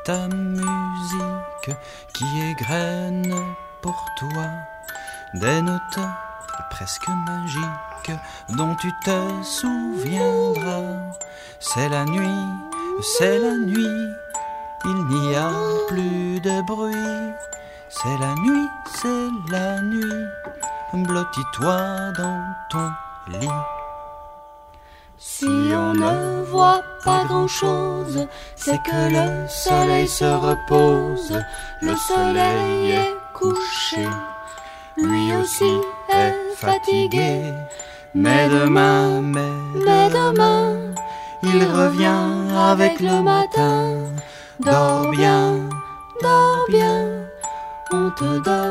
ta musique qui égrène pour toi des notes presque magiques dont tu te souviendras. C'est la nuit, il n'y a plus de bruit. C'est la nuit, blottis-toi dans ton lit. Si on ne voit pas grand-chose, c'est que le soleil se repose. Le soleil est couché, lui aussi est fatigué. Mais demain, il revient avec le matin. Dors bien, on te donne